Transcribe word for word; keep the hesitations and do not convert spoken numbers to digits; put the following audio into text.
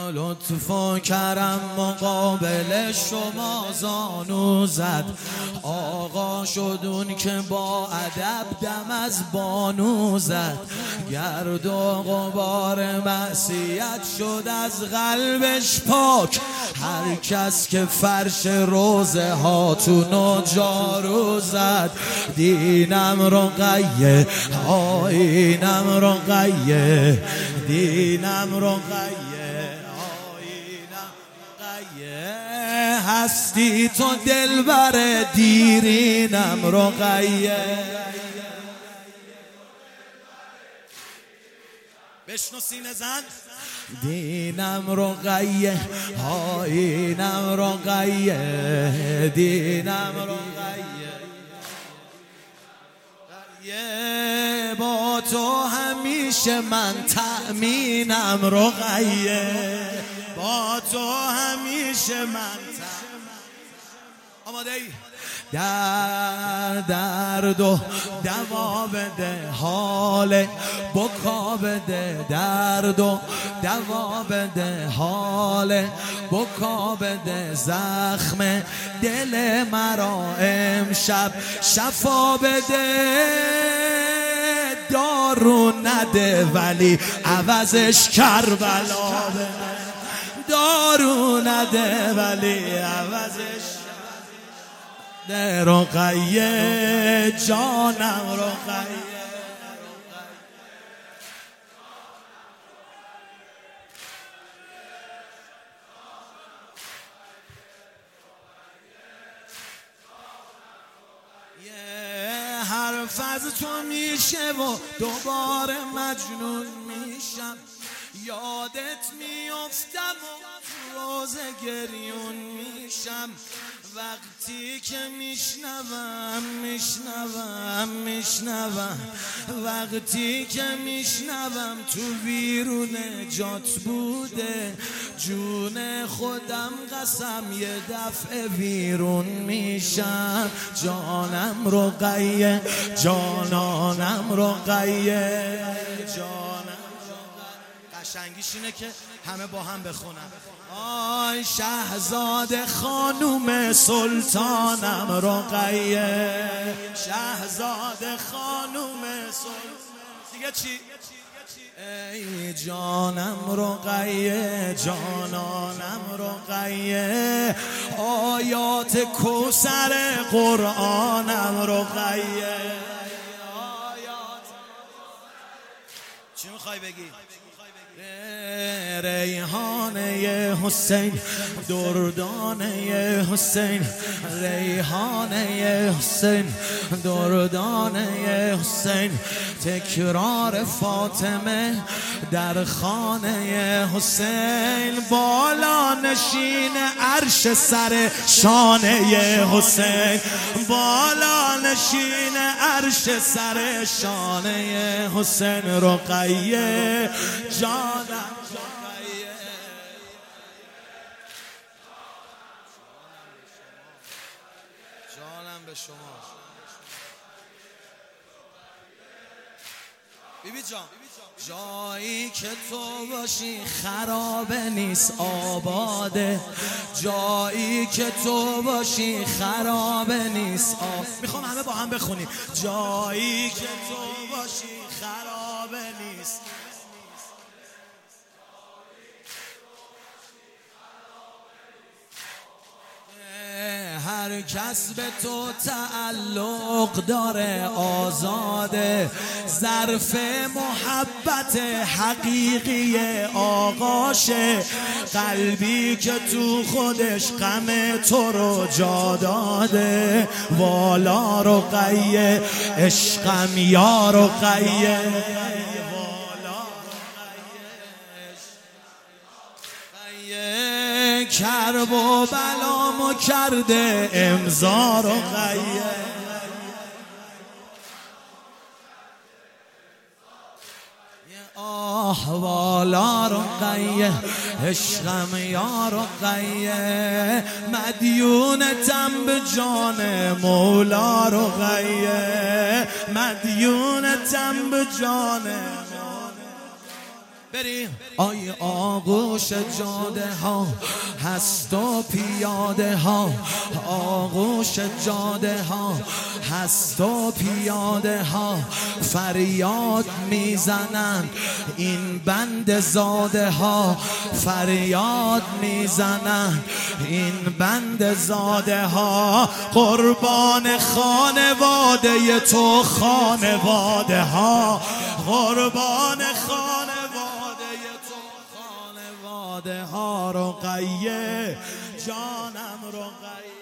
لطف و کرم مقابل شما زانو زد. آقا شدون که با ادب دم از بانو زد. گرد و غبار معصیت شد از قلبش پاک. هر کس که فرش روزه هاتونو جارو زد. دینم رقیه آینم رقیه، دینم رقیه آینم رقیه، هستی تو دلبر دیرینم رقیه. بشنو سینه زن. دینم رقیه آینم رقیه، دینم رقیه، با تو همیشه من تأمینم رقیه، با تو همیشه من تأمینم. آماده ای؟ در درد و دوا بده، حال بکا بده، درد و دوا بده، حال بکا بده، زخم دل مرا امشب شفا بده. دارو نده ولی عوضش کربلا بده، دارو نده ولی عوضش رقیه جانم رقیه. حرف از تو میشه و دوباره مجنون میشم. یادت میافتم و روزه گریون میشم. وقتی که میشنوم میشنوم میشنوم، وقتی که میشنوم تو بیرون جات بوده. جون خودم قسم یه دفعه بیرون میشم. جانم رقیه جانانم رقیه، جانم قشنگیش اینه که همه با هم بخونن. آی شهزاده خانوم سلطانم رقیه، شهزاده خانوم سلطانم. دیگه چی؟ ای جانم رقیه جانانم رقیه، آیات کوثر قرآنم رقیه. چی میخوای بگی؟ ریحانه حسین دردانه حسین، ریحانه حسین دردانه حسین، تکرار فاطمه در خانه حسین، بالا نشین عرش سر شانه حسین، بالا نشین عرش سر شانه حسین. رقیه جانم رقیه، جانم به شما. بیبی جان جایی که تو باشی خرابه نیست آباده، جایی که تو باشی خرابه نیست آب. میخوام همه با هم بخونیم. جایی که تو باشی خرابه نیست. هر کس به تو تعلق داره آزاده، ظرف محبت حقیقی آقاشه، قلبی که تو خودش غم تو رو جا داده. والا رقیه عشقم یا رقیه، کرب و بلامو کرده امضا رقیه. آه والا رقیه عشقم یا رقیه، مدیونتم به جان مولا رقیه، مدیونتم به جان بریم. آی آغوش جاده ها هست و پیاده ها، آغوش جاده ها هست و پیاده ها، فریاد میزنن این بند زاده ها، فریاد میزنن این بند زاده ها. قربان خانواده تو خانواده ها، قربان خانواده تو خانواده ها. رقیه جانم رقیه.